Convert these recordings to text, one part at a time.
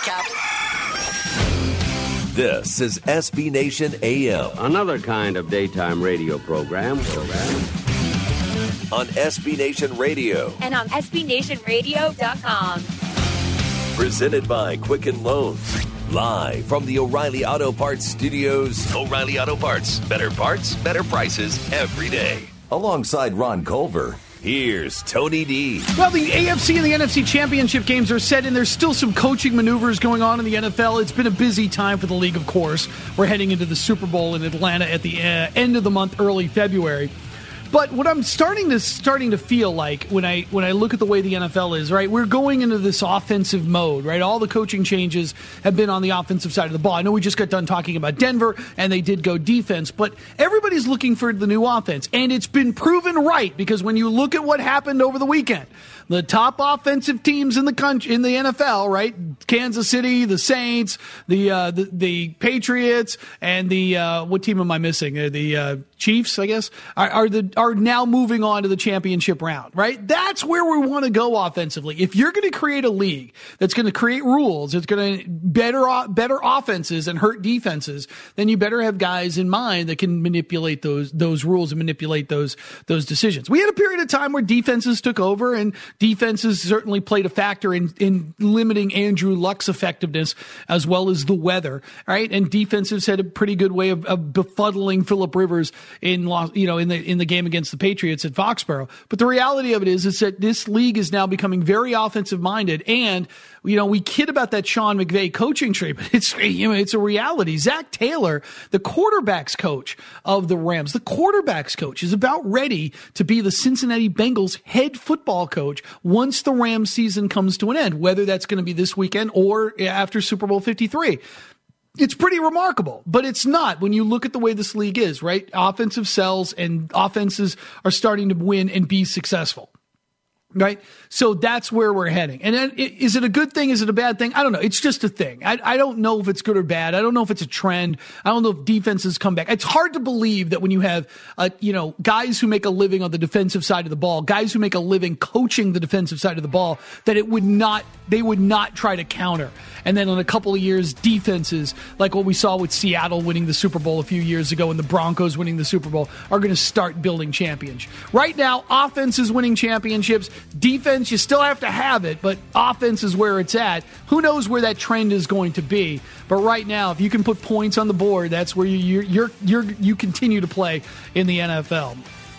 wake up. This is SB Nation AM. Another kind of daytime radio program. On SB Nation Radio. And on SBNationRadio.com. Presented by Quicken Loans. Live from the O'Reilly Auto Parts Studios. O'Reilly Auto Parts. Better parts, better prices every day. Alongside Ron Culver, here's Tony D. Well, the AFC and the NFC championship games are set, and there's still some coaching maneuvers going on in the NFL. It's been a busy time for the league, of course. We're heading into the Super Bowl in Atlanta at the end of the month, early February. But what I'm starting to feel like when I look at the way the NFL is, right, we're going into this offensive mode, right? All the coaching changes have been on the offensive side of the ball. I know we just got done talking about Denver, and they did go defense, but everybody's looking for the new offense, and it's been proven right because when you look at what happened over the weekend, the top offensive teams in the country, in the NFL, right? Kansas City, the Saints, the Patriots, and the what team am I missing? The Chiefs, I guess, are now moving on to the championship round, right? That's where we want to go offensively. If you're going to create a league that's going to create rules, it's going to better offenses and hurt defenses, then you better have guys in mind that can manipulate those rules and manipulate those decisions. We had a period of time where defenses took over, and defenses certainly played a factor in limiting Andrew Luck's effectiveness as well as the weather, right? And defenses had a pretty good way of befuddling Phillip Rivers in the game against the Patriots at Foxborough. But the reality of it is that this league is now becoming very offensive minded, and we kid about that Sean McVay coaching tree, but it's a reality. Zach Taylor, the quarterback's coach of the Rams, the quarterback's coach, is about ready to be the Cincinnati Bengals head football coach once the Rams season comes to an end, whether that's going to be this weekend or after Super Bowl 53. It's pretty remarkable, but it's not when you look at the way this league is, right? Offensive sells, and offenses are starting to win and be successful. Right? So that's where we're heading. And then, is it a good thing? Is it a bad thing? I don't know. It's just a thing. I don't know if it's good or bad. I don't know if it's a trend. I don't know if defenses come back. It's hard to believe that when you have, guys who make a living on the defensive side of the ball, guys who make a living coaching the defensive side of the ball, that they would not try to counter. And then in a couple of years, defenses, like what we saw with Seattle winning the Super Bowl a few years ago and the Broncos winning the Super Bowl, are going to start building champions. Right now, offense is winning championships. Defense, you still have to have it, but offense is where it's at. Who knows where that trend is going to be? But right now, if you can put points on the board, that's where you continue to play in the NFL.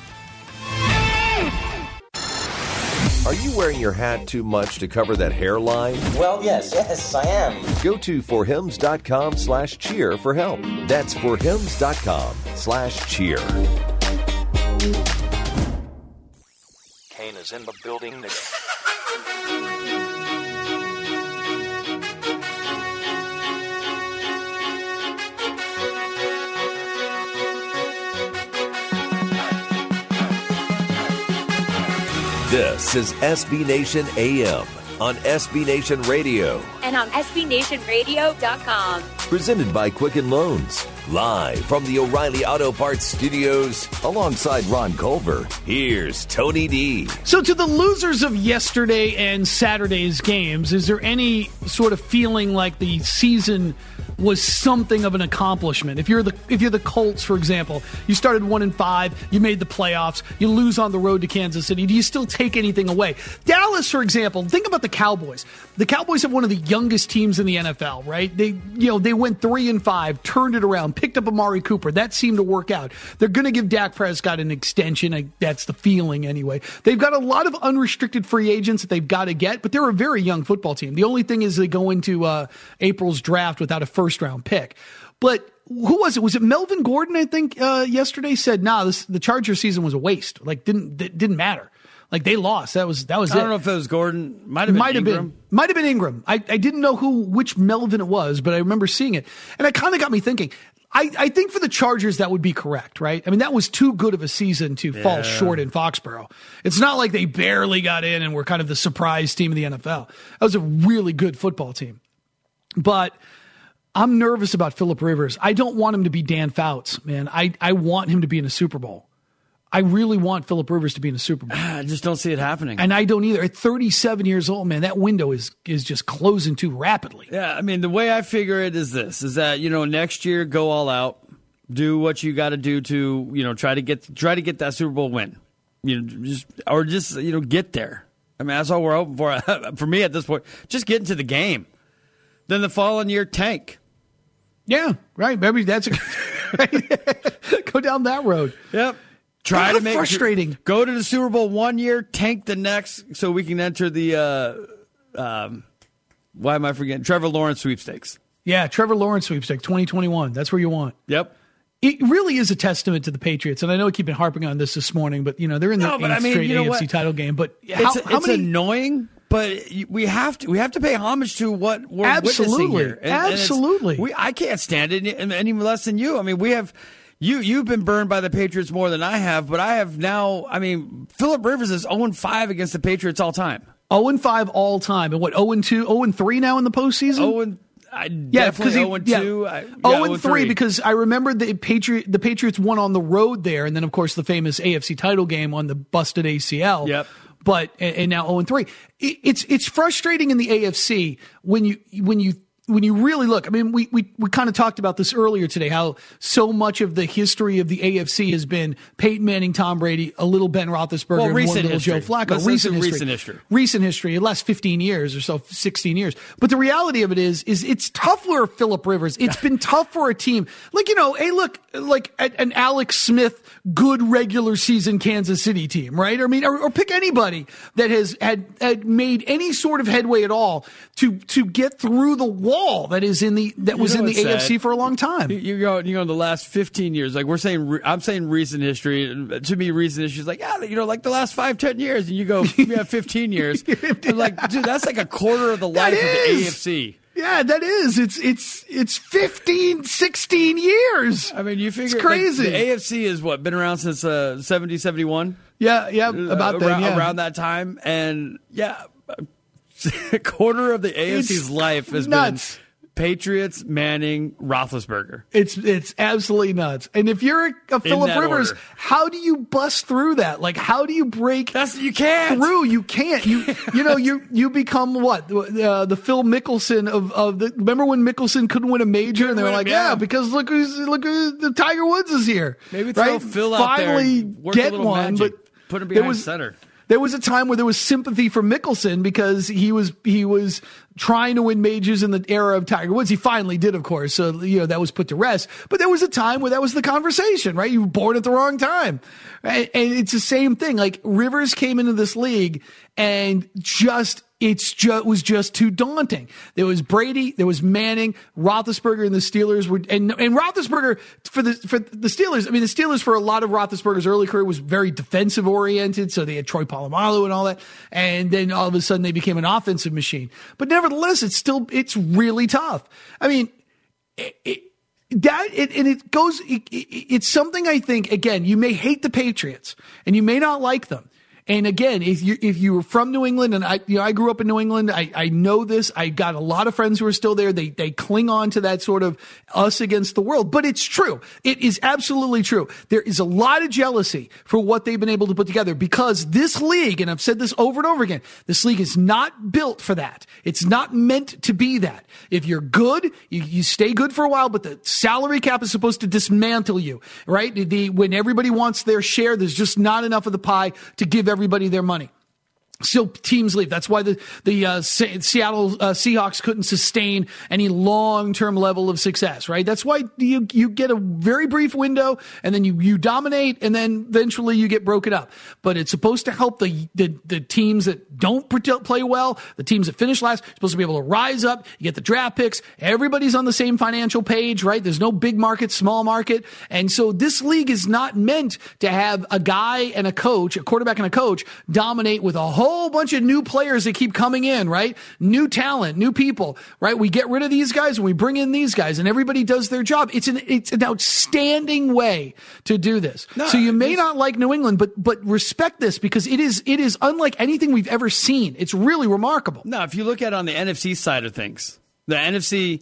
Are you wearing your hat too much to cover that hairline? Well, yes, I am. Go to forhims.com/cheer for help. That's forhims.com/cheer. Kane is in the building. This is SB Nation AM on SB Nation Radio. And on SBNationRadio.com. Presented by Quicken Loans. Live from the O'Reilly Auto Parts Studios. Alongside Ron Culver, here's Tony D. So to the losers of yesterday and Saturday's games, is there any sort of feeling like the season was something of an accomplishment? If you're the Colts, for example, you started 1-5, you made the playoffs, you lose on the road to Kansas City. Do you still take anything away? Dallas, for example, think about the Cowboys. The Cowboys have one of the youngest teams in the NFL, right? They went 3-5, turned it around, picked up Amari Cooper. That seemed to work out. They're going to give Dak Prescott an extension. That's the feeling anyway. They've got a lot of unrestricted free agents that they've got to get, but they're a very young football team. The only thing is they go into April's draft without a first-round pick. But who was it? Was it Melvin Gordon, I think, yesterday said, the Charger season was a waste. Like, didn't matter. Like, they lost. That was it. I don't know if it was Gordon. Might have been Ingram. I didn't know which Melvin it was, but I remember seeing it. And it kind of got me thinking. I think for the Chargers, that would be correct, right? I mean, that was too good of a season to fall short in Foxborough. It's not like they barely got in and were kind of the surprise team of the NFL. That was a really good football team. But I'm nervous about Phillip Rivers. I don't want him to be Dan Fouts, man. I want him to be in a Super Bowl. I really want Phillip Rivers to be in the Super Bowl. I just don't see it happening. And I don't either. At 37 years old, man, that window is just closing too rapidly. Yeah, I mean, the way I figure it is this, is that, next year, go all out, do what you got to do to, try to get that Super Bowl win. Just get there. I mean, that's all we're hoping for. For me at this point, just get into the game. Then the following year, tank. Yeah, right. Maybe that's go down that road. Yep. Try to make frustrating. Go to the Super Bowl one year, tank the next, so we can enter the why am I forgetting? Trevor Lawrence sweepstakes. Yeah, Trevor Lawrence sweepstakes 2021. That's where you want. Yep. It really is a testament to the Patriots, and I know I keep been harping on this morning, but they're in the straight AFC title game. But it's annoying. But we have to pay homage to what we're witnessing here. Absolutely. I can't stand it any less than you. I mean, we have you've been burned by the Patriots more than I have, but I have now. I mean, Phillip Rivers is 0-5 against the Patriots all time. 0-5 all time, and what 0-2, 0-3 now in the postseason. Definitely 0-2. 0-3 because I remember the Patriots won on the road there, and then of course the famous AFC title game on the busted ACL. Yep. But and now 0-3. It's frustrating in the AFC when you really look. I mean, we kind of talked about this earlier today, how so much of the history of the AFC has been Peyton Manning, Tom Brady, a little Ben Roethlisberger, and one little Joe Flacco. Recent history, the last 15 years or so, 16 years. But the reality of it is it's tough for Phillip Rivers. It's been tough for a team. Like an Alex Smith, good regular season Kansas City team, right? I mean, or pick anybody that has had made any sort of headway at all to get through the wall that was in the AFC for a long time. You go the last 15 years, like I'm saying recent history. To me, recent history is like, like the last 5-10 years, and you go, you have 15 years. I'm like, dude, that's like a quarter of the life of the AFC. Yeah, that is. It's 15, 16 years. I mean, you figure it's crazy. The AFC has been around since 70, 71? Yeah, about that. Yeah. Around that time, and a quarter of the AFC's life has been Patriots, Manning, Roethlisberger. It's absolutely nuts. And if you're a Phillip Rivers, order. How do you bust through that? Like, how do you break you can't. through? You can't. You become what? The Phil Mickelson of the. Remember when Mickelson couldn't win a major, and they were like, because look who's the Tiger Woods is here. Maybe throw Phil out finally there, work get a little one, magic, but put him behind center. There was a time where there was sympathy for Mickelson because he was trying to win majors in the era of Tiger Woods. He finally did, of course. So, that was put to rest. But there was a time where that was the conversation, right? You were born at the wrong time. And it's the same thing. Like, Rivers came into this league and was just too daunting. There was Brady, there was Manning, Roethlisberger, and the Steelers and Roethlisberger for the Steelers. I mean, the Steelers for a lot of Roethlisberger's early career was very defensive oriented. So they had Troy Polamalu and all that. And then all of a sudden they became an offensive machine. But nevertheless, it's really tough. I mean, it's something I think, again, you may hate the Patriots and you may not like them. And again, if you were from New England, and I grew up in New England, I know this. I got a lot of friends who are still there. They cling on to that sort of us against the world, but it's true. It is absolutely true. There is a lot of jealousy for what they've been able to put together because this league, and I've said this over and over again, this league is not built for that. It's not meant to be that. If you're good, you stay good for a while, but the salary cap is supposed to dismantle you, right? When everybody wants their share, there's just not enough of the pie to give everybody their money. So teams leave. That's why the Seattle Seahawks couldn't sustain any long-term level of success, right? That's why you get a very brief window and then you dominate and then eventually you get broken up. But it's supposed to help the teams that don't play well, the teams that finish last, supposed to be able to rise up. You get the draft picks. Everybody's on the same financial page, right? There's no big market, small market. And so this league is not meant to have a guy and a coach, a quarterback and a coach, dominate with a whole bunch of new players that keep coming in, right? New talent, new people, right? We get rid of these guys and we bring in these guys and everybody does their job. It's an outstanding way to do this. So you may not like New England, but respect this because it is unlike anything we've ever seen. It's really remarkable. No, if you look at it on the NFC side of things, the NFC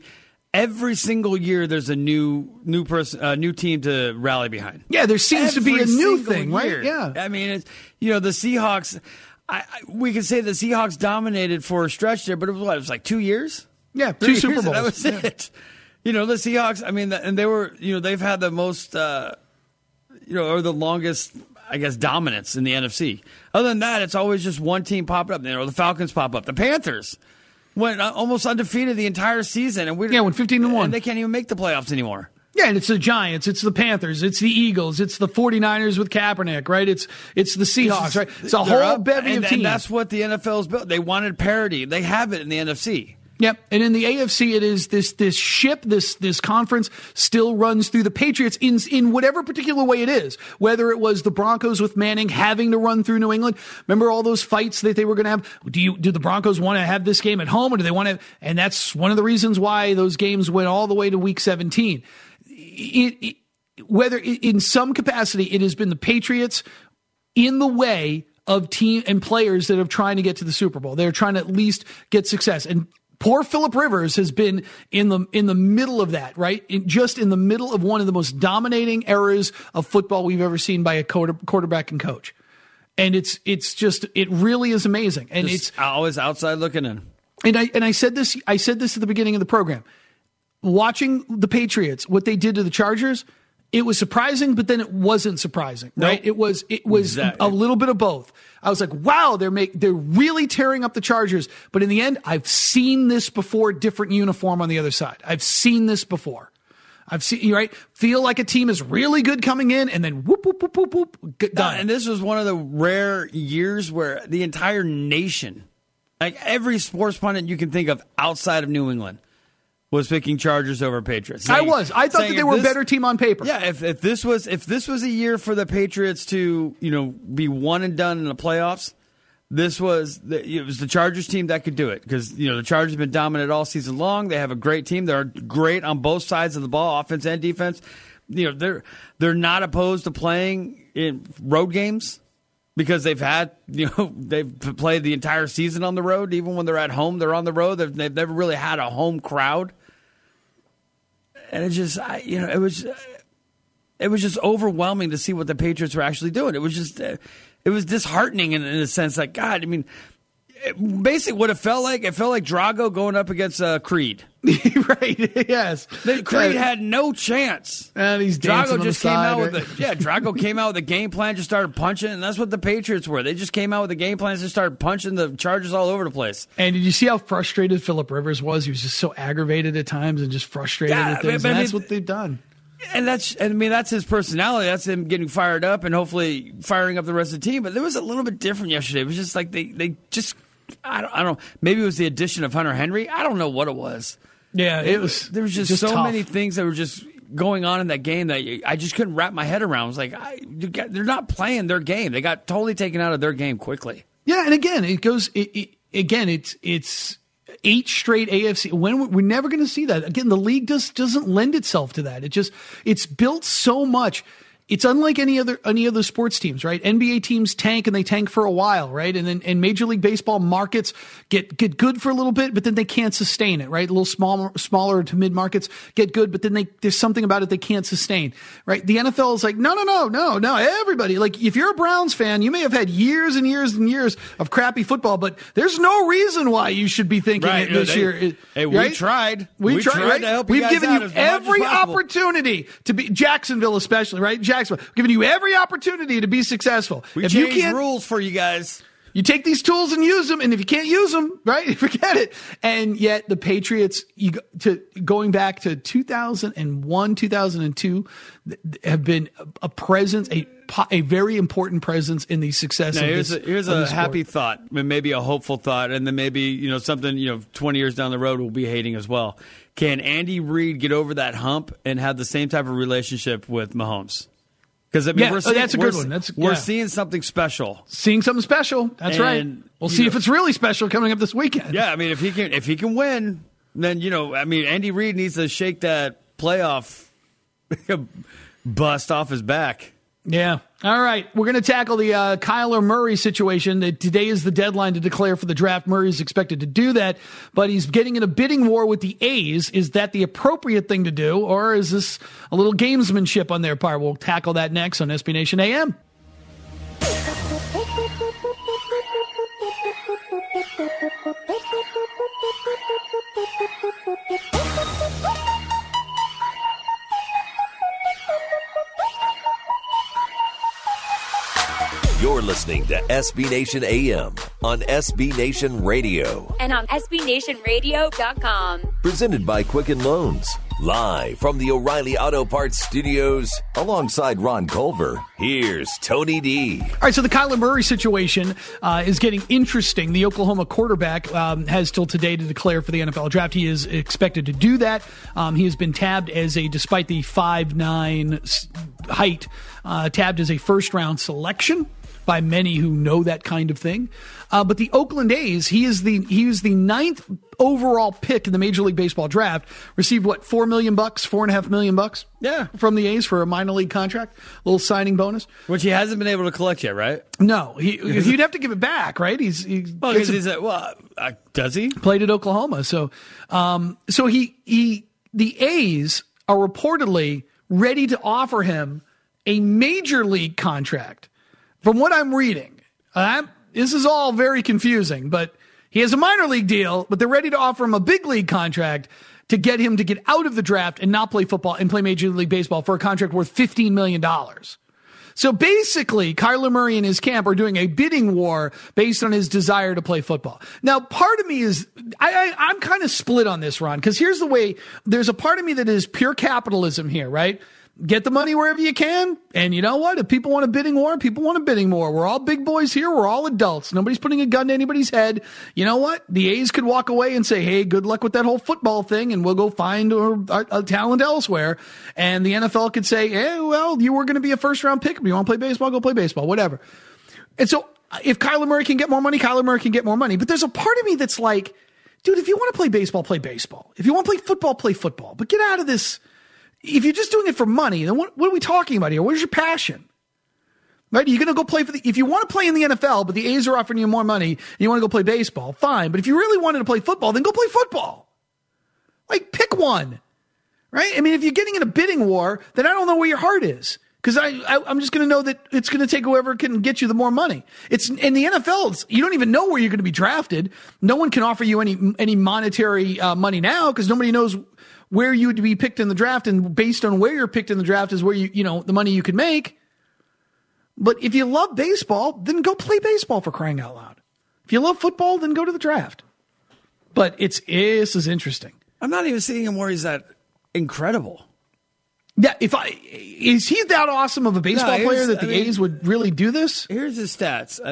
every single year there's a new team to rally behind. Yeah, there seems to be a new thing, right? Year. Yeah. I mean, it's, the Seahawks, we could say the Seahawks dominated for a stretch there, but it was like 2 years? Yeah, 3 Super years, Bowls. That was it. The Seahawks, I mean, and they were, they've had the most, or the longest, I guess, dominance in the NFC. Other than that, it's always just one team popping up. The Falcons pop up. The Panthers went almost undefeated the entire season. And went 15-1. And they can't even make the playoffs anymore. Yeah, and it's the Giants, it's the Panthers, it's the Eagles, it's the 49ers with Kaepernick, right? It's the Seahawks, right? It's a whole bevy of teams. And that's what the NFL's built. They wanted parity. They have it in the NFC. Yep, and in the AFC, it is this ship, this conference still runs through the Patriots in whatever particular way it is. Whether it was the Broncos with Manning having to run through New England, remember all those fights that they were going to have? Do the Broncos want to have this game at home, or do they want to? And that's one of the reasons why those games went all the way to Week 17. Whether in some capacity it has been the Patriots in the way of team and players that are trying to get to the Super Bowl. They're trying to at least get success. And poor Phillip Rivers has been in the middle of that, right? Just in the middle of one of the most dominating eras of football we've ever seen by a quarterback and coach. And it really is amazing. And it's always outside looking in. And I said this at the beginning of the program. Watching the Patriots, what they did to the Chargers, it was surprising, but then it wasn't surprising, right? Nope. It was exactly. A little bit of both. I was like, wow, they're really tearing up the Chargers. But in the end, I've seen this before, different uniform on the other side. I've seen this before. I've seen, right? Feel like a team is really good coming in and then whoop, whoop, whoop, whoop, whoop, done. And this was one of the rare years where the entire nation, like every sports pundit you can think of outside of New England, was picking Chargers over Patriots. I thought that they were a better team on paper. Yeah, if this was a year for the Patriots to be one and done in the playoffs, it was the Chargers team that could do it because the Chargers have been dominant all season long. They have a great team. They're great on both sides of the ball, offense and defense. They're not opposed to playing in road games. Because they've played the entire season on the road. Even when they're at home, they're on the road. They've never really had a home crowd. And it just, it was just overwhelming to see what the Patriots were actually doing. It was just, it was disheartening in a sense. Like, God, I mean, basically what it felt like Drago going up against Creed. Right, yes. Creed had no chance. And he's Drago just came out right? Drago came out with a game plan, just started punching, and that's what the Patriots were. They just came out with a game plan, just started punching the Chargers all over the place. And did you see how frustrated Phillip Rivers was? He was just so aggravated at times and just frustrated at things. And that's what they've done. And that's his personality. That's him getting fired up and hopefully firing up the rest of the team. But it was a little bit different yesterday. It was just like they just I don't maybe it was the addition of Hunter Henry. I don't know what it was. Yeah, there was just so tough. many things that were just going on in that game that I just couldn't wrap my head around. I was like, they're not playing their game. They got totally taken out of their game quickly. Yeah, and again, it's 8 straight AFC. When we're never going to see that again. The league doesn't lend itself to that. It's built so much. It's unlike any other sports teams, right? NBA teams tank and they tank for a while, right? And Major League Baseball markets get good for a little bit, but then they can't sustain it, right? A little smaller to mid markets get good, but then there's something about it they can't sustain, right? The NFL is like, no, everybody. Like, if you're a Browns fan, you may have had years and years and years of crappy football, but there's no reason why you should be thinking it this year. Hey, right? we tried. We tried right? to help you We've guys given out you as much as every possible. opportunity to be Jacksonville, especially, right? Giving you every opportunity to be successful. We changed rules for you guys. You take these tools and use them, and if you can't use them, right, forget it. And yet the Patriots, going back to 2001, 2002, have been a presence, a very important presence in the success of this. Here's a happy thought, maybe a hopeful thought, and then maybe something 20 years down the road we'll be hating as well. Can Andy Reid get over that hump and have the same type of relationship with Mahomes? Because that's a good one. We're seeing something special. Seeing something special. That's right. We'll see if it's really special coming up this weekend. Yeah, I mean, if he can win, then Andy Reid needs to shake that playoff bust off his back. Yeah. All right. We're going to tackle the Kyler Murray situation. Today is the deadline to declare for the draft. Murray is expected to do that, but he's getting in a bidding war with the A's. Is that the appropriate thing to do, or is this a little gamesmanship on their part? We'll tackle that next on SB Nation AM. You're listening to SB Nation AM on SB Nation Radio. And on SBNationRadio.com. Presented by Quicken Loans. Live from the O'Reilly Auto Parts Studios, alongside Ron Culver, here's Tony D. All right, so the Kyler Murray situation is getting interesting. The Oklahoma quarterback has till today to declare for the NFL draft. He is expected to do that. He has been tabbed as despite the 5'9" height, tabbed as a first-round selection by many who know that kind of thing. But the Oakland A's, he is the 9th overall pick in the Major League Baseball draft. Received what, $4 million, $4.5 million? Yeah, from the A's for a minor league contract, a little signing bonus, which he hasn't been able to collect yet, right? No, he'd have to give it back, right? Does he played at Oklahoma? So the A's are reportedly ready to offer him a major league contract. From what I'm reading, this is all very confusing, but he has a minor league deal, but they're ready to offer him a big league contract to get him to get out of the draft and not play football and play Major League Baseball for a contract worth $15 million. So basically, Kyler Murray and his camp are doing a bidding war based on his desire to play football. Now, part of me is, I'm kind of split on this, Ron, because here's the way, there's a part of me that is pure capitalism here, right? Get the money wherever you can. And you know what? If people want a bidding war, people want a bidding war. We're all big boys here. We're all adults. Nobody's putting a gun to anybody's head. You know what? The A's could walk away and say, hey, good luck with that whole football thing, and we'll go find a talent elsewhere. And the NFL could say, hey, well, you were going to be a first-round pick. If you want to play baseball, go play baseball, whatever. And so if Kyler Murray can get more money, Kyler Murray can get more money. But there's a part of me that's like, dude, if you want to play baseball, play baseball. If you want to play football, play football. But get out of this. If you're just doing it for money, then what are we talking about here? Where's your passion? Right? You're going to go play if you want to play in the NFL, but the A's are offering you more money and you want to go play baseball, fine. But if you really wanted to play football, then go play football. Like, pick one. Right? I mean, if you're getting in a bidding war, then I don't know where your heart is. Because I'm just going to know that it's going to take whoever can get you the more money. It's in the NFL. You don't even know where you're going to be drafted. No one can offer you any monetary money now because nobody knows where you would be picked in the draft, and based on where you're picked in the draft is where the money you can make. But if you love baseball, then go play baseball, for crying out loud. If you love football, then go to the draft. But this is interesting. I'm not even seeing him where he's that incredible. Yeah, is he that awesome of a baseball player that the A's would really do this? Here's his stats.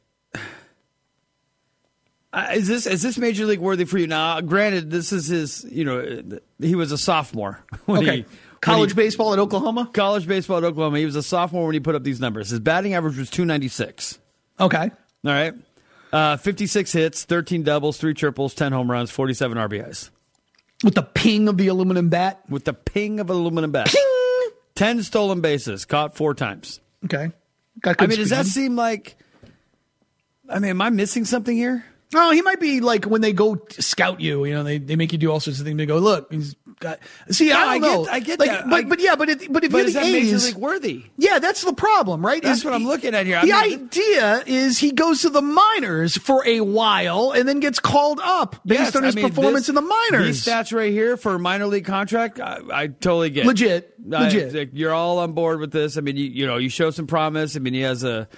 Is this major league worthy for you? Now, granted, this is his, he was a sophomore. College baseball at Oklahoma? College baseball at Oklahoma. He was a sophomore when he put up these numbers. His batting average was .296. Okay. All right. 56 hits, 13 doubles, 3 triples, 10 home runs, 47 RBIs. With the ping of the aluminum bat? With the ping of an aluminum bat. Ping! 10 stolen bases, caught 4 times. Okay. Does that seem like, am I missing something here? Oh, he might be like when they go scout you, they make you do all sorts of things. They go, look, he's got. See, I don't know. I get like, that. But if you're the A's, major league worthy? Yeah, that's the problem, right? That's what I'm looking at here. The idea is he goes to the minors for a while and then gets called up based on his performance in the minors. These stats right here for a minor leae contract, I totally get. Legit. You're all on board with this. I mean, you show some promise. I mean, he has a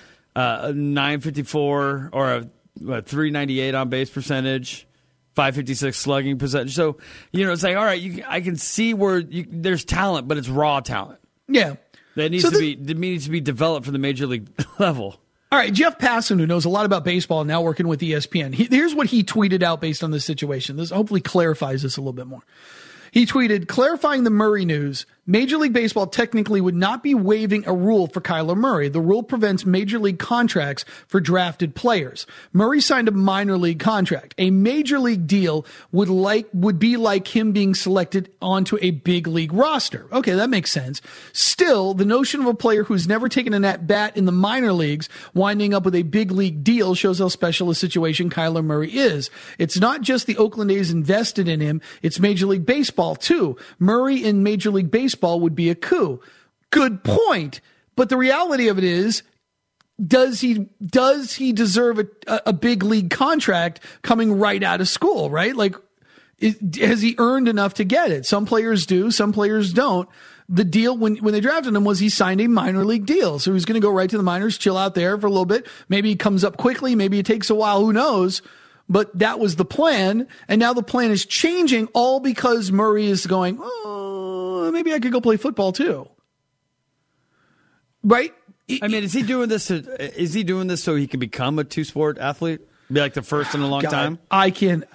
954 or a 398 on base percentage, 556 slugging percentage. So, it's like, all right, I can see where there's talent, but it's raw talent. Yeah. That needs to be developed for the major league level. All right, Jeff Passan, who knows a lot about baseball, now working with ESPN. Here's what he tweeted out based on this situation. This hopefully clarifies this a little bit more. He tweeted, clarifying the Murray news, Major League Baseball technically would not be waiving a rule for Kyler Murray. The rule prevents major league contracts for drafted players. Murray signed a minor league contract. A major league deal would be like him being selected onto a big league roster. Okay, that makes sense. Still, the notion of a player who's never taken an at-bat in the minor leagues winding up with a big league deal shows how special a situation Kyler Murray is. It's not just the Oakland A's invested in him, it's Major League Baseball too. Murray in Major League Baseball would be a coup. Good point. But the reality of it is, does he deserve a big league contract coming right out of school, right? Like, has he earned enough to get it? Some players do, some players don't. The deal when they drafted him was he signed a minor league deal. So he's going to go right to the minors, chill out there for a little bit. Maybe he comes up quickly. Maybe it takes a while. Who knows? But that was the plan. And now the plan is changing all because Murray is going, maybe I could go play football too. Right? I mean, is he doing this so he can become a two-sport athlete? Be like the first in a long time? I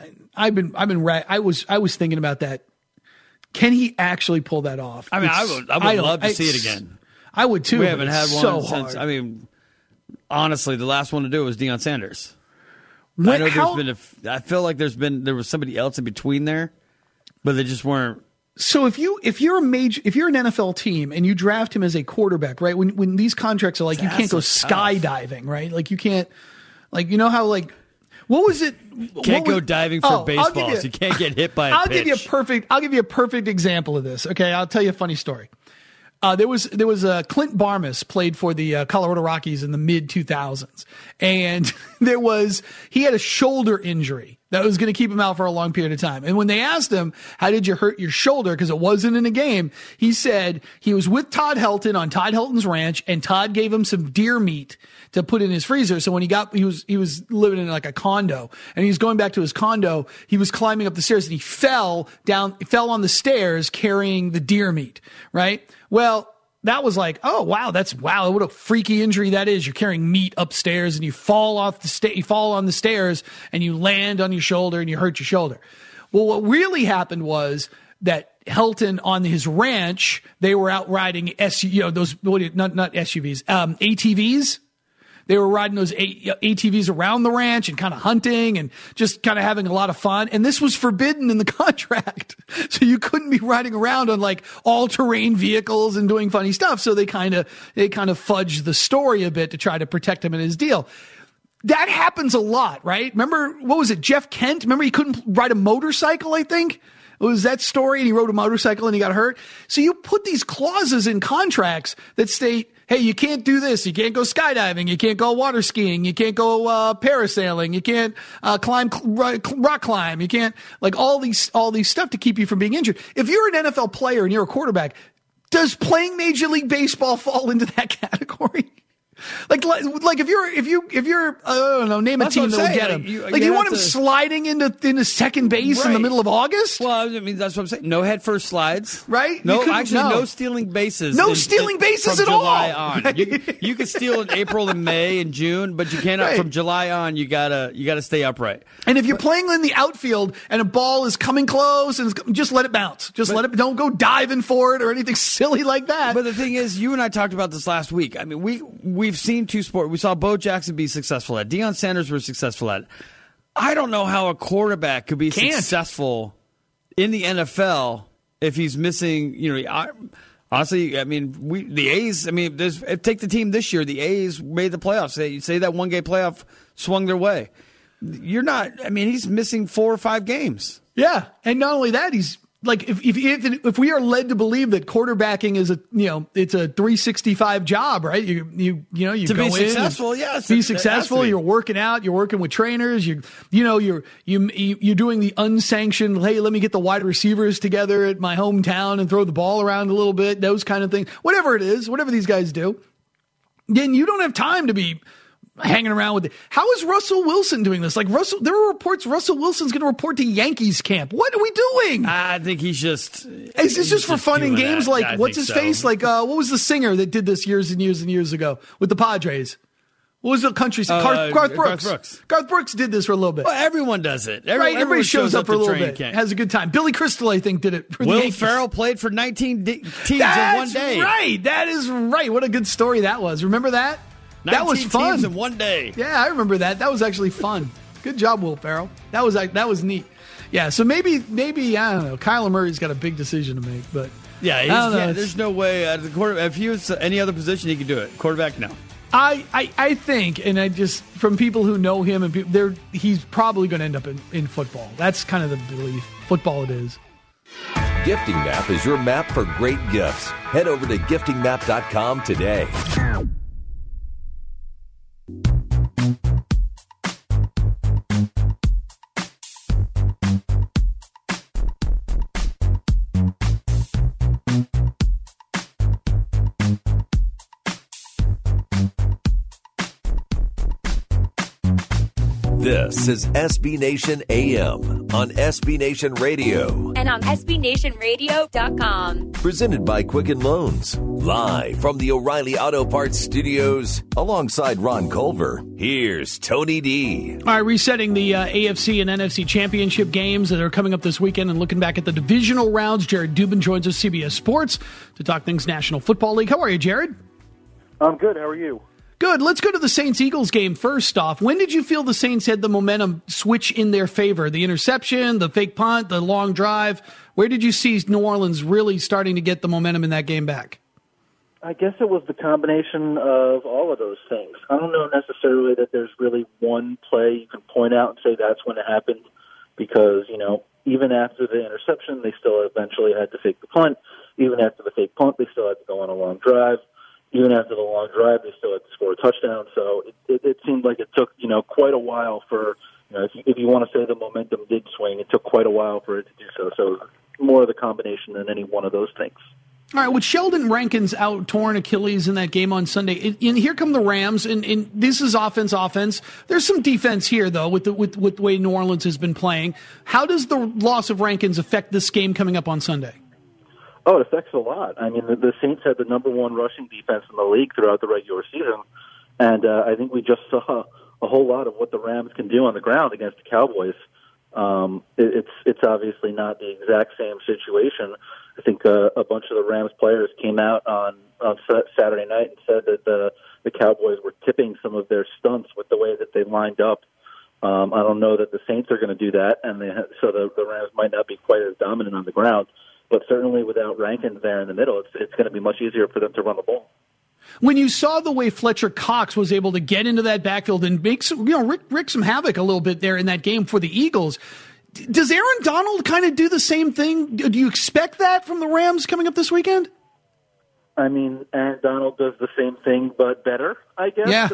was thinking about that. Can he actually pull that off? I mean, I would love to see it again. I would too. We haven't had one since, hard. I mean, honestly, the last one to do it was Deion Sanders. I feel like there was somebody else in between there, but they just weren't. So if you're an NFL team and you draft him as a quarterback, right? When these contracts are like, you can't go skydiving, right? Like you can't, like, you know how, like, what was it? Can't go diving for baseballs. You can't get hit by a pitch. I'll give you a perfect example of this. Okay. I'll tell you a funny story. There was Clint Barmas played for the Colorado Rockies in the mid 2000s, and he had a shoulder injury that was going to keep him out for a long period of time. And when they asked him, how did you hurt your shoulder? Because it wasn't in a game. He said he was with Todd Helton on Todd Helton's ranch, and Todd gave him some deer meat to put in his freezer. So when he was living in like a condo, and he was going back to his condo, he was climbing up the stairs and he fell on the stairs carrying the deer meat, right? Well, that was like, wow, what a freaky injury that is. You're carrying meat upstairs and you fall on the stairs and you land on your shoulder and you hurt your shoulder. Well, what really happened was that Helton on his ranch, they were out riding not SUVs, ATVs. They were riding those ATVs around the ranch and kind of hunting and just kind of having a lot of fun. And this was forbidden in the contract. So you couldn't be riding around on like all-terrain vehicles and doing funny stuff. So they kind of fudged the story a bit to try to protect him in his deal. That happens a lot, right? Remember, what was it? Jeff Kent? Remember he couldn't ride a motorcycle, I think? It was that story, and he rode a motorcycle and he got hurt. So you put these clauses in contracts that state, hey, you can't do this. You can't go skydiving. You can't go water skiing. You can't go parasailing. You can't rock climb. You can't, like, all these stuff to keep you from being injured. If you're an NFL player and you're a quarterback, does playing Major League Baseball fall into that category? Like if you're I don't know, name a team that would get him. You want him sliding into second base in the middle of August? Well, I mean, that's what I'm saying. No head first slides, right? No stealing bases. No stealing bases at July all. On. Right? You can steal in April and May and June, but you cannot from July on. You gotta stay upright. And if you're playing in the outfield and a ball is coming close, and just let it bounce. Don't go diving for it or anything silly like that. But the thing is, you and I talked about this last week. I mean, we've seen two sports. We saw Bo Jackson be successful at it. Deion Sanders was successful at it. I don't know how a quarterback could be successful in the NFL if he's missing, honestly, I mean, the A's, I mean, take the team this year. The A's made the playoffs. Say that one-game playoff swung their way. He's missing 4 or 5 games. Yeah. And not only that, he's like, if we are led to believe that quarterbacking is it's a 365 job, right? You to go be successful, yes. Be successful. You're working out. You're working with trainers. You're doing the unsanctioned. Hey, let me get the wide receivers together at my hometown and throw the ball around a little bit. Those kind of things. Whatever it is, whatever these guys do. Then you don't have time to be hanging around with it. How is Russell Wilson doing this? Like there were reports Russell Wilson's going to report to Yankees camp. What are we doing? I think he's just. Is this just for fun and games? Like what's his face? Like what was the singer that did this years and years and years ago with the Padres? What was the country? Garth Brooks. Garth Brooks did this for a little bit. Well, everyone does it. Everybody shows up for a little bit. Has a good time. Billy Crystal, I think, did it for the Yankees. Will Ferrell played for 19 teams in one day. Right. That is right. What a good story that was. Remember that? That was fun. 19 teams in one day. Yeah, I remember that. That was actually fun. Good job, Will Ferrell. That was neat. Yeah, so maybe I don't know. Kyler Murray's got a big decision to make, but there's no way. The quarterback, if he was any other position, he could do it. Quarterback, no. I think, and I just from people who know him and people, he's probably going to end up in football. That's kind of the belief. Football, it is. Gifting Map is your map for great gifts. Head over to giftingmap.com today. This is SB Nation AM on SB Nation Radio. And on SBNationRadio.com. Presented by Quicken Loans. Live from the O'Reilly Auto Parts Studios. Alongside Ron Culver, here's Tony D. All right, resetting the AFC and NFC championship games that are coming up this weekend and looking back at the divisional rounds. Jared Dubin joins us, CBS Sports, to talk things National Football League. How are you, Jared? I'm good. How are you? Good. Let's go to the Saints-Eagles game first off. When did you feel the Saints had the momentum switch in their favor? The interception, the fake punt, the long drive. Where did you see New Orleans really starting to get the momentum in that game back? I guess it was the combination of all of those things. I don't know necessarily that there's really one play you can point out and say that's when it happened because, even after the interception, they still eventually had to fake the punt. Even after the fake punt, they still had to go on a long drive. Even after the long drive, they still had to score a touchdown. So it seemed like it took, quite a while for, if you want to say the momentum did swing, it took quite a while for it to do so. So more of the combination than any one of those things. All right, with Sheldon Rankins out torn Achilles in that game on Sunday, and here come the Rams, and this is offense. There's some defense here, though, with the way New Orleans has been playing. How does the loss of Rankins affect this game coming up on Sunday? Oh, it affects a lot. I mean, the Saints had the number one rushing defense in the league throughout the regular season, and I think we just saw a whole lot of what the Rams can do on the ground against the Cowboys. It's obviously not the exact same situation. I think a bunch of the Rams players came out on Saturday night and said that the Cowboys were tipping some of their stunts with the way that they lined up. I don't know that the Saints are going to do that, and so the Rams might not be quite as dominant on the ground. But certainly without Rankins there in the middle, it's going to be much easier for them to run the ball. When you saw the way Fletcher Cox was able to get into that backfield and make some, wreak some havoc a little bit there in that game for the Eagles, does Aaron Donald kind of do the same thing? Do you expect that from the Rams coming up this weekend? I mean, Aaron Donald does the same thing, but better, I guess. Yeah.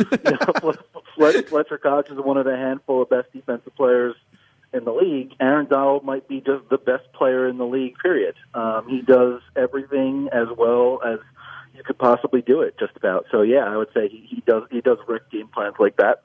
Fletcher Cox is one of the handful of best defensive players in the league. Aaron Donald might be just the best player in the league, period. He does everything as well as you could possibly do it, just about. So, yeah, I would say he does wreck game plans like that.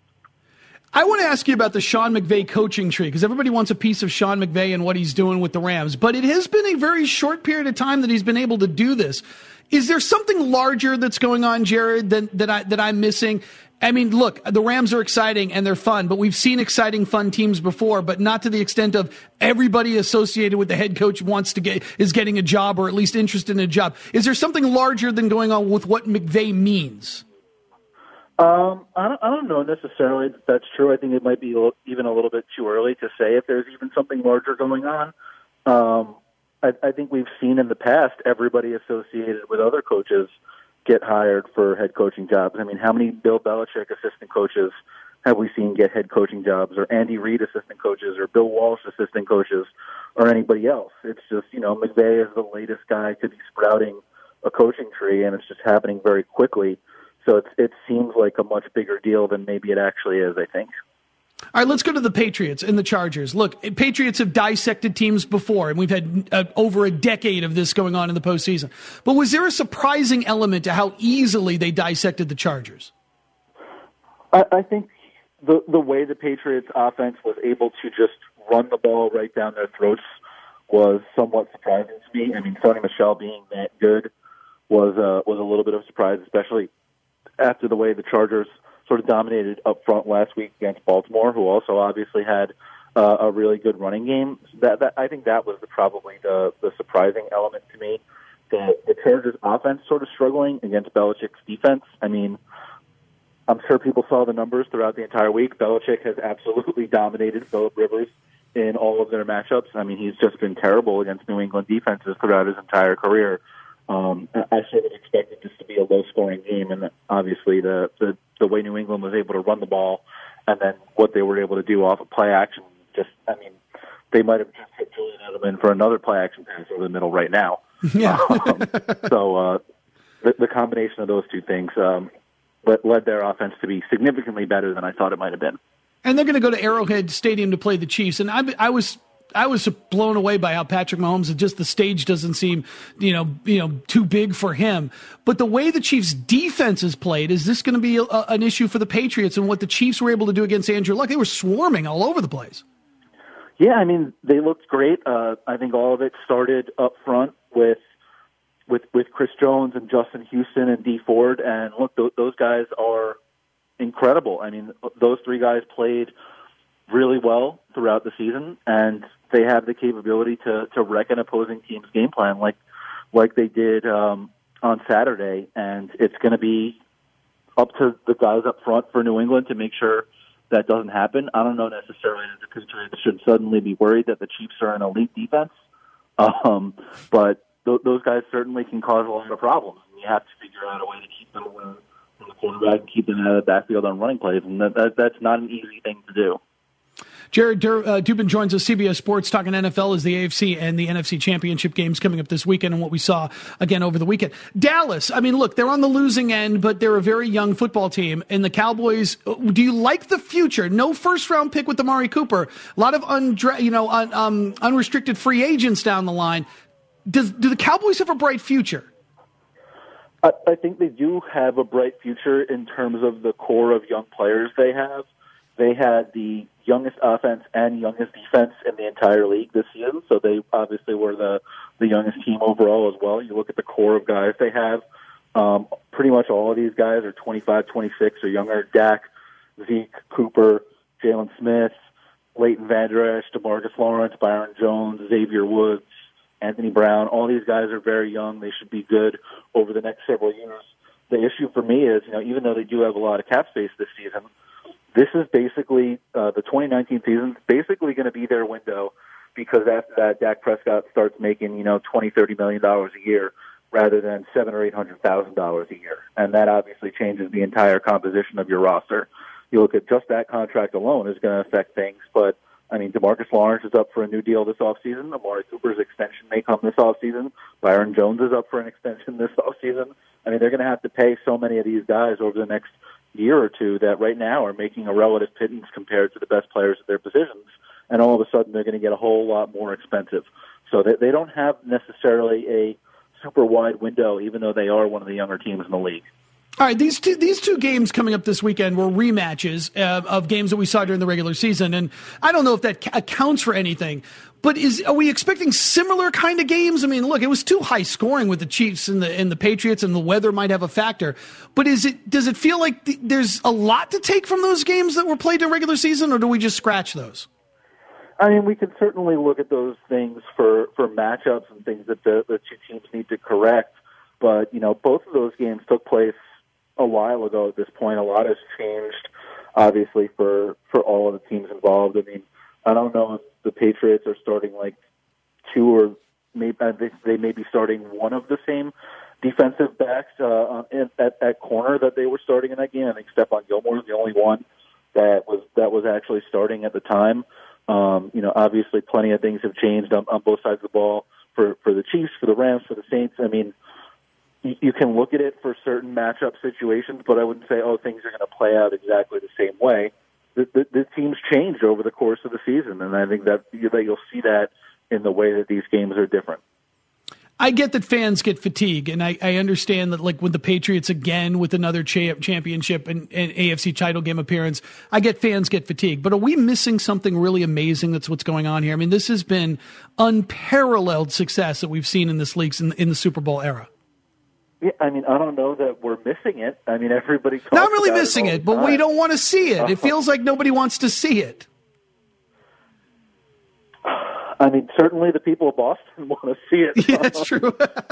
I want to ask you about the Sean McVay coaching tree, because everybody wants a piece of Sean McVay and what he's doing with the Rams. But it has been a very short period of time that he's been able to do this. Is there something larger that's going on, Jared, that I'm missing? I mean, look, the Rams are exciting and they're fun, but we've seen exciting, fun teams before, but not to the extent of everybody associated with the head coach is getting a job or at least interested in a job. Is there something larger than going on with what McVay means? I don't know necessarily that that's true. I think it might be even a little bit too early to say if there's even something larger going on. I think we've seen in the past everybody associated with other coaches get hired for head coaching jobs. I mean, how many Bill Belichick assistant coaches have we seen get head coaching jobs, or Andy Reid assistant coaches, or Bill Walsh assistant coaches, or anybody else? It's just, McVay is the latest guy to be sprouting a coaching tree, and it's just happening very quickly. So it seems like a much bigger deal than maybe it actually is, I think. All right, let's go to the Patriots and the Chargers. Look, Patriots have dissected teams before, and we've had over a decade of this going on in the postseason. But was there a surprising element to how easily they dissected the Chargers? I think the way the Patriots offense was able to just run the ball right down their throats was somewhat surprising to me. I mean, Sony Michel being that good was a little bit of a surprise, especially after the way the Chargers sort of dominated up front last week against Baltimore, who also obviously had a really good running game. That I think that was probably the surprising element to me. The Chargers' offense sort of struggling against Belichick's defense. I mean, I'm sure people saw the numbers throughout the entire week. Belichick has absolutely dominated Phillip Rivers in all of their matchups. I mean, he's just been terrible against New England defenses throughout his entire career. I sort of expected this to be a low-scoring game, and obviously the way New England was able to run the ball and then what they were able to do off of play action, they might have just hit Julian Edelman for another play action pass over the middle right now. Yeah. So the combination of those two things led their offense to be significantly better than I thought it might have been. And they're going to go to Arrowhead Stadium to play the Chiefs. And I was blown away by how Patrick Mahomes, just the stage doesn't seem, too big for him. But the way the Chiefs' defense is played, is this going to be an issue for the Patriots? And what the Chiefs were able to do against Andrew Luck, they were swarming all over the place. Yeah, I mean, they looked great. I think all of it started up front with Chris Jones and Justin Houston and Dee Ford. And look, those guys are incredible. I mean, those three guys played really well throughout the season, and they have the capability to wreck an opposing team's game plan like they did on Saturday. And it's going to be up to the guys up front for New England to make sure that doesn't happen. I don't know necessarily that the Patriots should suddenly be worried that the Chiefs are an elite defense, but those guys certainly can cause a lot of problems. And you have to figure out a way to keep them from the quarterback and keep them out of the backfield on running plays, and that's not an easy thing to do. Jared Dubin joins us, CBS Sports, talking NFL as the AFC and the NFC championship games coming up this weekend and what we saw again over the weekend. Dallas, I mean, look, they're on the losing end, but they're a very young football team. And the Cowboys, do you like the future? No first-round pick with Amari Cooper. A lot of unrestricted free agents down the line. Do the Cowboys have a bright future? I think they do have a bright future in terms of the core of young players they have. They had the youngest offense and youngest defense in the entire league this season, so they obviously were the youngest team overall as well. You look at the core of guys they have, pretty much all of these guys are 25, 26 or younger. Dak, Zeke, Cooper, Jalen Smith, Leighton Vander Esch, DeMarcus Lawrence, Byron Jones, Xavier Woods, Anthony Brown. All these guys are very young. They should be good over the next several years. The issue for me is, even though they do have a lot of cap space this season, this is basically the 2019 season, basically going to be their window, because after that, Dak Prescott starts making, $20-30 million a year rather than $700,000 or $800,000 a year, and that obviously changes the entire composition of your roster. You look at just that contract alone is going to affect things, but I mean, DeMarcus Lawrence is up for a new deal this offseason. Amari Cooper's extension may come this offseason. Byron Jones is up for an extension this offseason. I mean, they're going to have to pay so many of these guys over the next year or two that right now are making a relative pittance compared to the best players at their positions, and all of a sudden they're going to get a whole lot more expensive. So they don't have necessarily a super wide window, even though they are one of the younger teams in the league. All right, these two games coming up this weekend were rematches of games that we saw during the regular season, and I don't know if that accounts for anything. But are we expecting similar kind of games? I mean, look, it was too high scoring with the Chiefs and the Patriots, and the weather might have a factor. But does it feel like there's a lot to take from those games that were played in regular season, or do we just scratch those? I mean, we can certainly look at those things for matchups and things that the two teams need to correct. But both of those games took place a while ago. At this point, a lot has changed, obviously, for all of the teams involved. I mean, I don't know if the Patriots are starting like two, or maybe they may be starting one of the same defensive backs at corner that they were starting in that game. I think Stephon Gilmore is the only one that was actually starting at the time. Obviously, plenty of things have changed on both sides of the ball for the Chiefs, for the Rams, for the Saints. I mean, you can look at it for certain matchup situations, but I wouldn't say, things are going to play out exactly the same way. The teams changed over the course of the season, and I think that you'll see that in the way that these games are different. I get that fans get fatigue, and I understand that, like, with the Patriots again with another championship and AFC title game appearance, I get fans get fatigue. But are we missing something really amazing that's what's going on here? I mean, this has been unparalleled success that we've seen in this league in the Super Bowl era. Yeah, I mean, I don't know that we're missing it. I mean, everybody talks Not really about missing all it, the but we time. don't want to see it. It feels like nobody wants to see it. I mean, certainly the people of Boston want to see it. Yeah, that's true.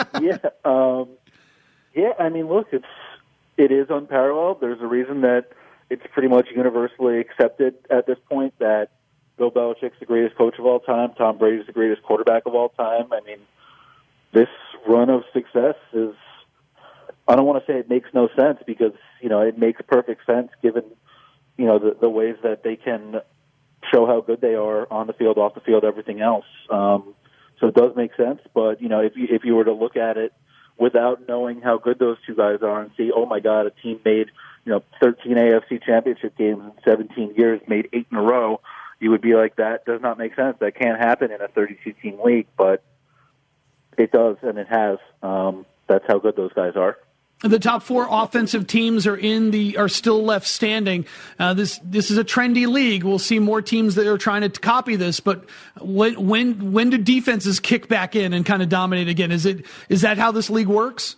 Yeah, I mean, look, it is unparalleled. There's a reason that it's pretty much universally accepted at this point that Bill Belichick's the greatest coach of all time. Tom Brady's the greatest quarterback of all time. I mean, this run of success is, I don't want to say it makes no sense because, it makes perfect sense given, the ways that they can show how good they are on the field, off the field, everything else. So it does make sense. But, if you were to look at it without knowing how good those two guys are and see, oh my God, a team made, 13 AFC championship games in 17 years, made 8 in a row, you would be like, that does not make sense. That can't happen in a 32-team league, but it does, and it has. That's how good those guys are. The top 4 offensive teams are still left standing. This is a trendy league. We'll see more teams that are trying to copy this. But when do defenses kick back in and kind of dominate again? Is that how this league works?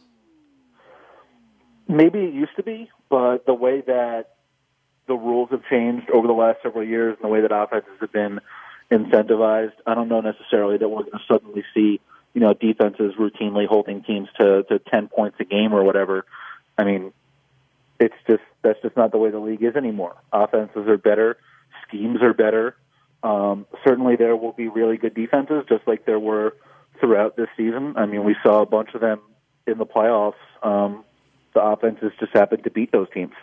Maybe it used to be, but the way that the rules have changed over the last several years and the way that offenses have been incentivized, I don't know necessarily that we're going to suddenly see defenses routinely holding teams to 10 points a game or whatever. I mean, that's just not the way the league is anymore. Offenses are better. Schemes are better. Certainly there will be really good defenses, just like there were throughout this season. I mean, we saw a bunch of them in the playoffs. The offenses just happened to beat those teams.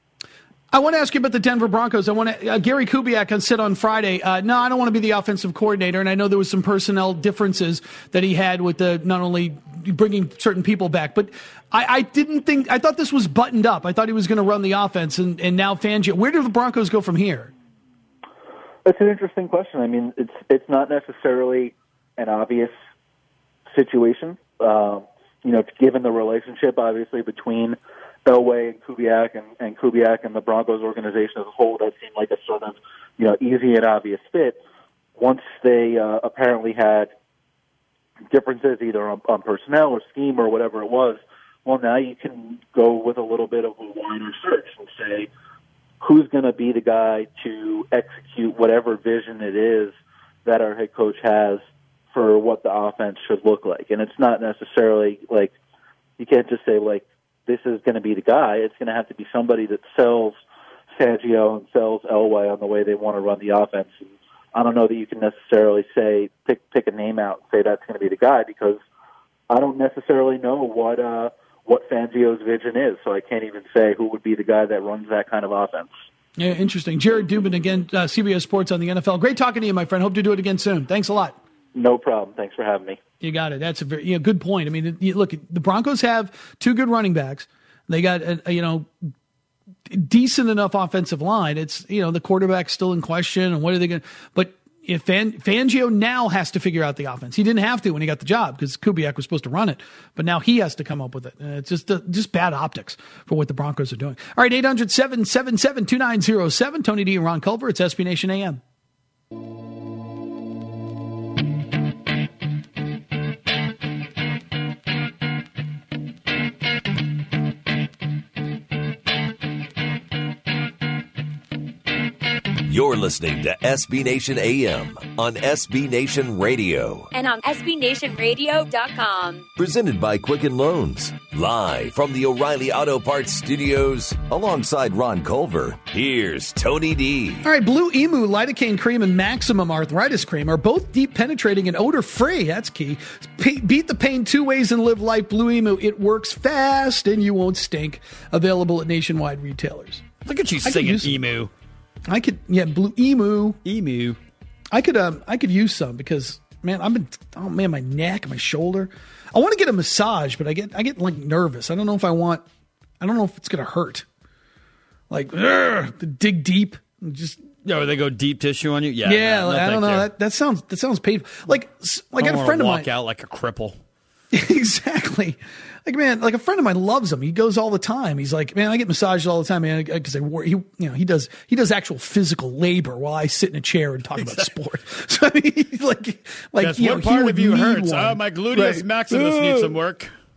I want to ask you about the Denver Broncos. Gary Kubiak said on Friday, no, I don't want to be the offensive coordinator. And I know there was some personnel differences that he had with not only bringing certain people back, but I thought this was buttoned up. I thought he was going to run the offense, and now Fangio. Where do the Broncos go from here? That's an interesting question. I mean, it's not necessarily an obvious situation. Given the relationship, obviously, between Elway and Kubiak and the Broncos organization as a whole, that seemed like a sort of, easy and obvious fit. Once they apparently had differences either on personnel or scheme or whatever it was, well, now you can go with a little bit of a wider search and say, who's going to be the guy to execute whatever vision it is that our head coach has for what the offense should look like? And it's not necessarily like, you can't just say, like, this is going to be the guy. It's going to have to be somebody that sells Fangio and sells Elway on the way they want to run the offense. And I don't know that you can necessarily say, pick a name out and say that's going to be the guy, because I don't necessarily know what Fangio's vision is. So I can't even say who would be the guy that runs that kind of offense. Yeah, interesting. Jared Dubin, again, CBS Sports on the NFL. Great talking to you, my friend. Hope to do it again soon. Thanks a lot. No problem. Thanks for having me. You got it. That's a very good point. I mean, look, the Broncos have 2 good running backs. They got a decent enough offensive line. It's the quarterback's still in question, and what are they going to? But if Fangio now has to figure out the offense, he didn't have to when he got the job because Kubiak was supposed to run it, but now he has to come up with it. It's just bad optics for what the Broncos are doing. All right, 800-777-2907. Tony D and Ron Culver. It's SB Nation AM. You're listening to SB Nation AM on SB Nation Radio. And on SBNationRadio.com. Presented by Quicken Loans. Live from the O'Reilly Auto Parts Studios. Alongside Ron Culver, here's Tony D. All right, Blue Emu, Lidocaine Cream, and Maximum Arthritis Cream are both deep penetrating and odor-free. That's key. Beat the pain 2 ways and live life. Blue Emu, it works fast and you won't stink. Available at nationwide retailers. Look at you singing Emu. Blue Emu. Emu. I could use some because, man, my neck, my shoulder. I want to get a massage, but I get like nervous. I don't know if it's going to hurt. Like, to dig deep. Just. They go deep tissue on you? Yeah. Yeah, I don't know. That sounds painful. Like I got a friend of mine. Walk out like a cripple. Exactly. Like, man, like a friend of mine loves him. He goes all the time. He's like, man, I get massages all the time, man, because he does actual physical labor while I sit in a chair and talk about sport. So I mean, like that's what part of you hurts. My gluteus maximus needs some work.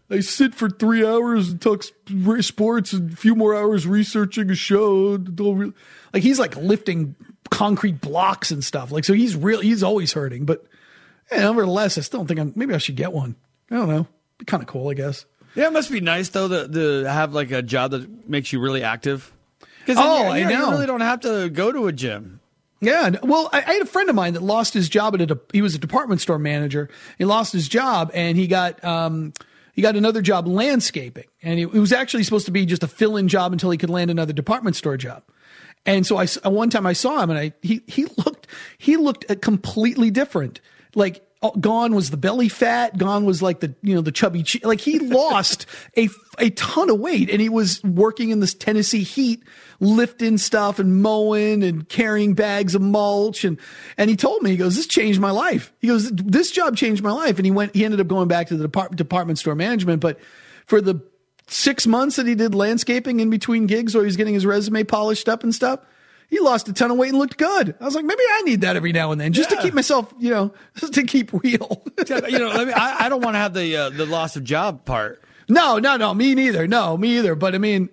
I sit for 3 hours and talk sports and a few more hours researching a show. Like he's like lifting concrete blocks and stuff. Like, so he's always hurting, but nevertheless, I still don't think maybe I should get one. I don't know. Be kind of cool, I guess. Yeah, it must be nice though to have like a job that makes you really active. Because I know. You really don't have to go to a gym. Yeah, well, I had a friend of mine that lost his job he was a department store manager. He lost his job and he got another job landscaping, and it was actually supposed to be just a fill-in job until he could land another department store job. And so one time I saw him, and he looked completely different. Like gone was the belly fat, gone was like the chubby cheek. Like he lost a ton of weight, and he was working in this Tennessee heat, lifting stuff and mowing and carrying bags of mulch. And he told me, he goes, this changed my life. He goes, this job changed my life. And he ended up going back to the department store management. But for the 6 months that he did landscaping in between gigs where he was getting his resume polished up and stuff, he lost a ton of weight and looked good. I was like, maybe I need that every now and then just to keep myself, just to keep real. I don't want to have the loss of job part. No, me neither. No, me either. But I mean,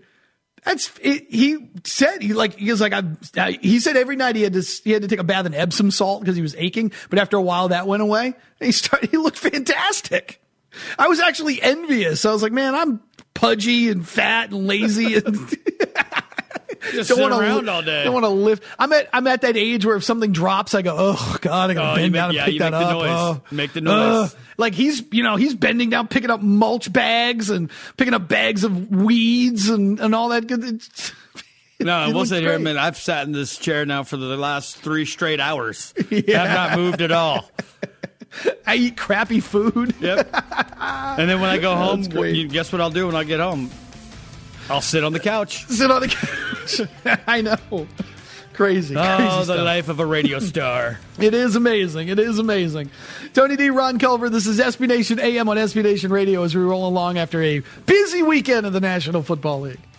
he said he said every night he had to take a bath in Epsom salt because he was aching. But after a while that went away. He looked fantastic. I was actually envious. I was like, man, I'm pudgy and fat and lazy and just don't want to around all day. Don't want to lift. I'm at that age where if something drops, I go, oh God, I gotta bend down and pick that up. Make the noise. Like he's bending down, picking up mulch bags and picking up bags of weeds and all that good. No, we'll sit here a minute. I've sat in this chair now for the last 3 straight hours. Yeah. Have not moved at all. I eat crappy food. Yep. And then when I go home, guess what I'll do when I get home? I'll sit on the couch. I know. Crazy the stuff. Life of a radio star. It is amazing. Tony D, Ron Culver, this is SB Nation AM on SB Nation Radio as we roll along after a busy weekend of the National Football League.